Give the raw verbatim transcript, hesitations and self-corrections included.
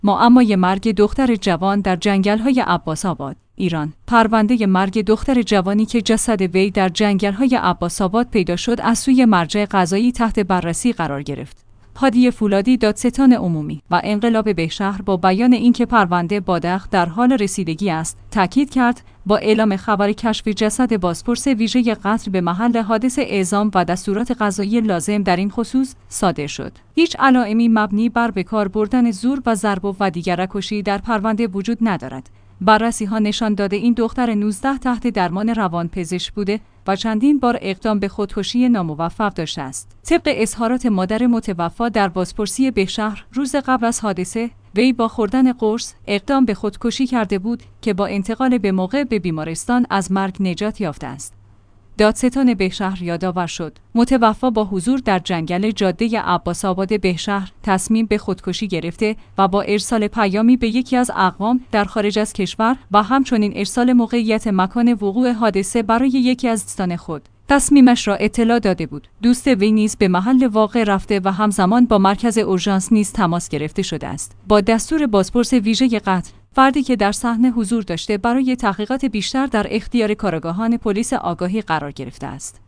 معمای مرگ دختر جوان در جنگل‌های عباس‌آباد، ایران. پرونده مرگ دختر جوانی که جسد وی در جنگل‌های عباس‌آباد پیدا شد از سوی مرجع قضایی تحت بررسی قرار گرفت. هادی فولادی، دادستان عمومی و انقلاب بهشهر با بیان اینکه پرونده بادخ در حال رسیدگی است، تاکید کرد با اعلام خبر کشف جسد بازپرس ویژه قتل به محل حادثه اعزام و دستورات قضایی لازم در این خصوص صادر شد. هیچ علائمی مبنی بر به کار بردن زور و ضرب و دیگر کشی در پرونده وجود ندارد. بررسی‌ها نشان داده این دختر نوزده تحت درمان روانپزشک بوده و چندین بار اقدام به خودکشی ناموفق داشته است. طبق اظهارات مادر متوفی در بازپرسی بهشهر، روز قبل از حادثه وی با خوردن قرص اقدام به خودکشی کرده بود که با انتقال به موقع به بیمارستان از مرگ نجات یافته است. دادستان بهشهر یادآور شد متوفی با حضور در جنگل جاده عباس‌آباد بهشهر تصمیم به خودکشی گرفته و با ارسال پیامی به یکی از اقوام در خارج از کشور و همچنین ارسال موقعیت مکان وقوع حادثه برای یکی از دوستان خود تصمیمش را اطلاع داده بود. دوست وی نیز به محل واقع رفته و همزمان با مرکز اورژانس نیز تماس گرفته شده است. با دستور بازپرس ویژه قتل، فردی که در صحنه حضور داشته برای تحقیقات بیشتر در اختیار کارآگاهان پلیس آگاهی قرار گرفته است.